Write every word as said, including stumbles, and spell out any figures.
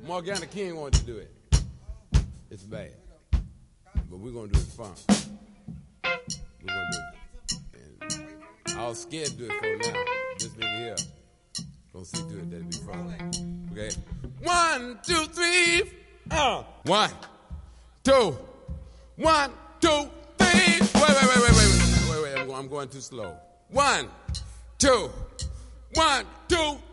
Morgana King wanted to do it. It's bad. But we're going to do it fun. We're going to do it. And I was scared to do it for now. This nigga here going to see to it that it be fun. Okay? One, two, three. Uh. One, two. One, two, three. Wait, wait, wait, wait, wait. Wait, wait. I'm going, I'm going too slow. One, two. One, two,